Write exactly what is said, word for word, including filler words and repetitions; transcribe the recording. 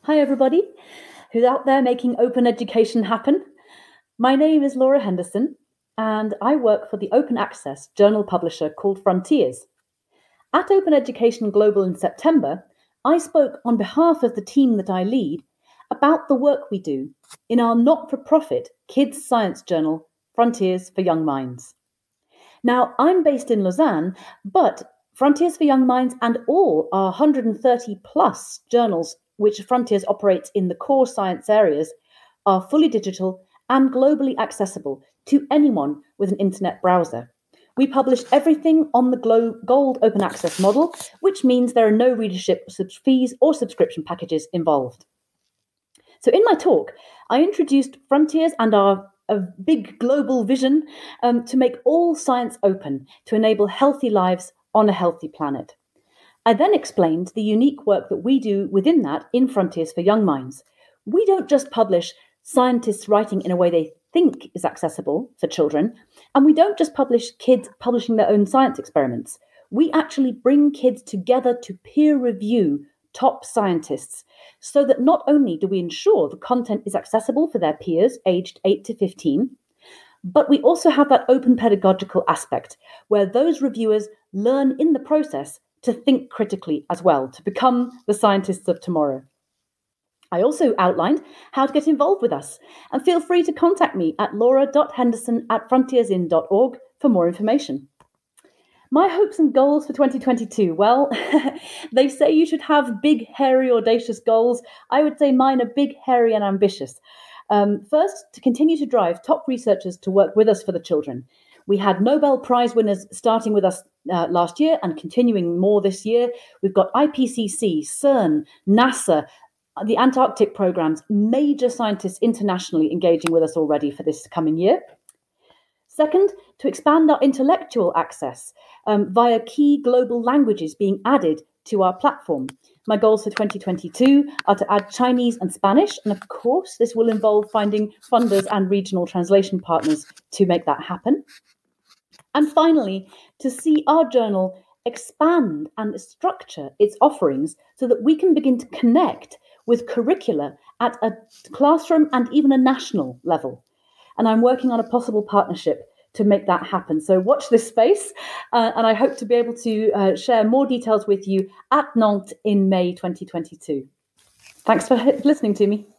Hi, everybody who's out there making open education happen. My name is Laura Henderson, and I work for the open access journal publisher called Frontiers. At Open Education Global in September, I spoke on behalf of the team that I lead about the work we do in our not-for-profit kids' science journal, Frontiers for Young Minds. Now, I'm based in Lausanne, but Frontiers for Young Minds and all our one hundred thirty plus journals which Frontiers operates in the core science areas are fully digital and globally accessible to anyone with an internet browser. We publish everything on the Glo- Gold Open Access model, which means there are no readership fees or subscription packages involved. So in my talk, I introduced Frontiers and our a big global vision um, to make all science open to enable healthy lives on a healthy planet. I then explained the unique work that we do within that in Frontiers for Young Minds. We don't just publish scientists writing in a way they think is accessible for children, and we don't just publish kids publishing their own science experiments. We actually bring kids together to peer review top scientists so that not only do we ensure the content is accessible for their peers aged eight to fifteen, but we also have that open pedagogical aspect where those reviewers learn in the process to think critically as well, to become the scientists of tomorrow. I also outlined how to get involved with us, and feel free to contact me at laura dot henderson at frontiersin dot org for more information. My hopes and goals for twenty twenty-two, well, they say you should have big, hairy, audacious goals. I would say mine are big, hairy, and ambitious. Um, first, to continue to drive top researchers to work with us for the children. We had Nobel Prize winners starting with us uh, last year and continuing more this year. We've got I P C C, CERN, NASA, the Antarctic programs, major scientists internationally engaging with us already for this coming year. Second, to expand our intellectual access um, via key global languages being added to our platform. My goals for twenty twenty-two are to add Chinese and Spanish, and of course, this will involve finding funders and regional translation partners to make that happen. And finally, to see our journal expand and structure its offerings so that we can begin to connect with curricula at a classroom and even a national level. And I'm working on a possible partnership to make that happen. So watch this space, uh, and I hope to be able to uh, share more details with you at Nantes in May twenty twenty-two. Thanks for listening to me.